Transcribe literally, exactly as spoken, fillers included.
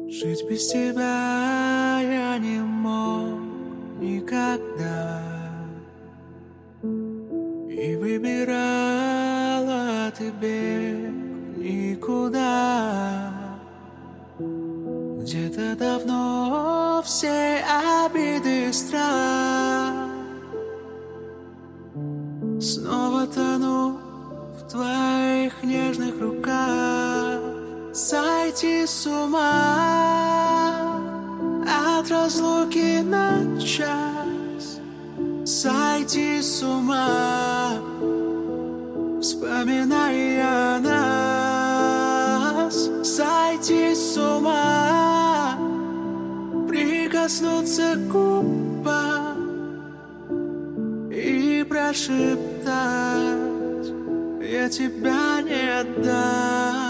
Жить без тебя я не мог никогда. И выбирала ты бег никуда. Где-то давно все обиды и страх снова тону в твоих нежных руках. Сойти с ума от разлуки на час. Сойти с ума, вспоминая нас. Сойти с ума, прикоснуться к губам и прошептать: я тебя не отдам.